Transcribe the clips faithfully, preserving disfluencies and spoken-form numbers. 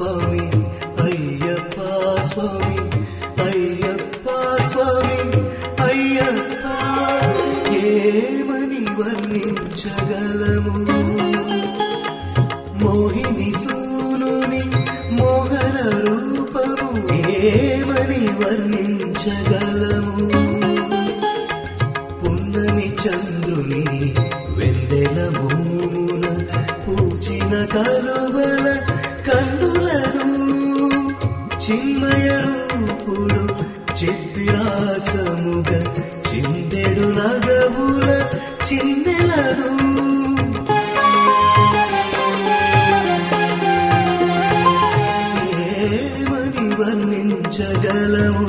స్వామి అయ్యప్ప స్వామి అయ్యప్ప స్వామి అయ్యప్ప. ఏమని వర్ణించగలము మోహిని సూనుని మోహన రూపము, ఏమని వర్ణించగలము పున్నమి చంద్రుని వెన్నెల మోమున పూచిన కలువల కన్నులను, చిన్మయ రూపుడు చిద్విలాసముగ చిందెడు నగవుల చిన్నెలను. ఏమని వర్ణించగలము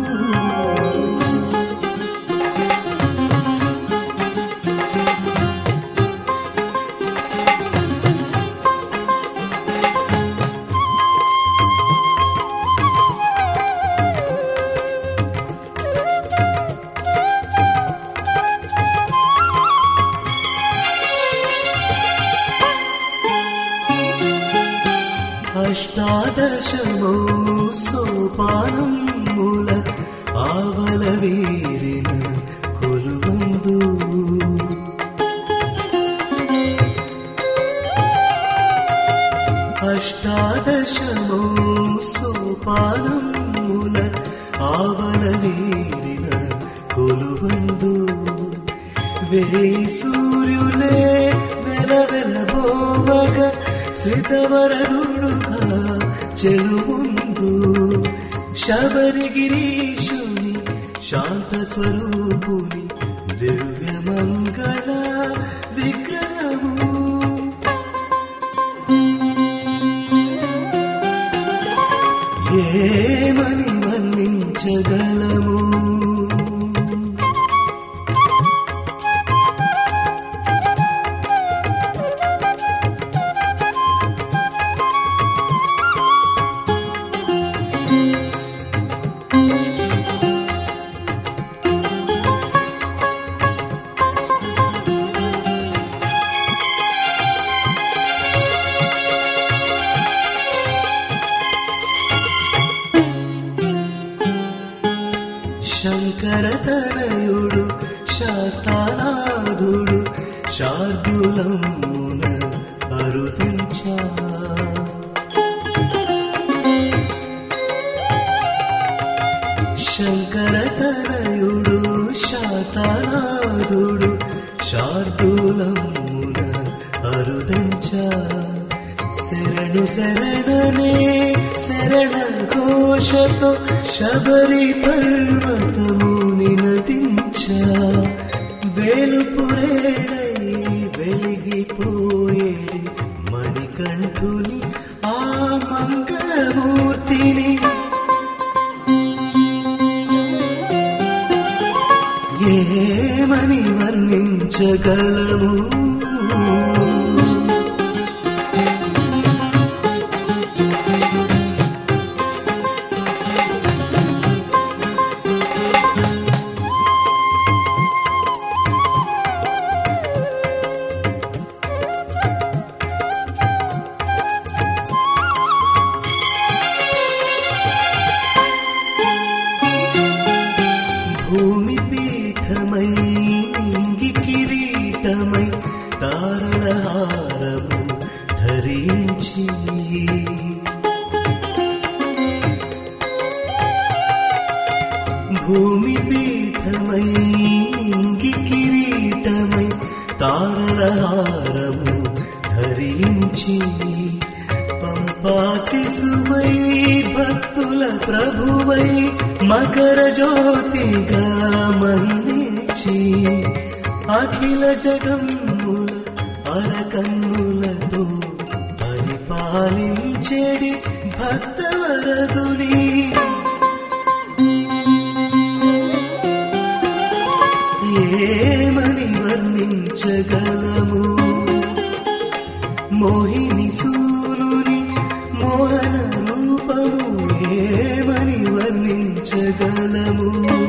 అష్టాదశమో సోపానముల ఆవల వీరిన కొలువందు, అష్టాదశమో సోపానముల ఆవల వీరిన కొలువందు. వేయి సూర్యులే వెల వెలబోవగ శ్రితవరదుడుగా చెలుముందు, శబరిగిరీశుని శాంత స్వరూపుని దివ్య మంగళ విగ్రహము. ఏమని వర్ణించగలము శంకరతనయుడు శాస్తానాథుడు శార్దూలమున అరుదించా, శంకరతనయుడు శాస్తానాథుడు శార్దూలమున అరుదించా. శరణు శరణనే శరణ ఘోషతో శబరి పర్వతముని నదించా, వేలుపురేడై వెలిగిపోయేడి మణికంఠుని ఆ మంగళమూర్తిని. ఏమని వర్ణించగలము భూమి పీఠమై ఇంగి కిరీటమై తారల హారము ధరించి, భూమి పీఠమై ఇంగి కిరీటమై తారల హారము ధరించి, పంపా శిశువై భక్తుల ప్రభువై మకర జ్యోతిగా మహిళించి, అఖిల జగమ్ముల అరకన్నులతో పరిపాలించెడి భక్తవరదుని. ఏమని వర్ణించగలము మోహిని సూనుని మోహన రూపము, ఏమని వర్ణించగలము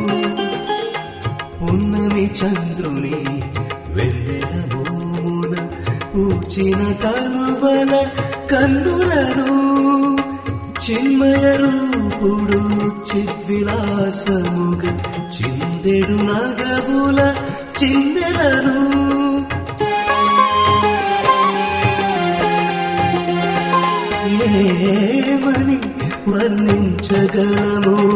పున్నమి చంద్రుని వెన్నెల మోమున పూచిన కలువల కన్నులను, చిన్మయ రూపుడు చిద్విలాసముగా చిందెడు నగవుల చిందెలను ఏమని వర్ణించగలము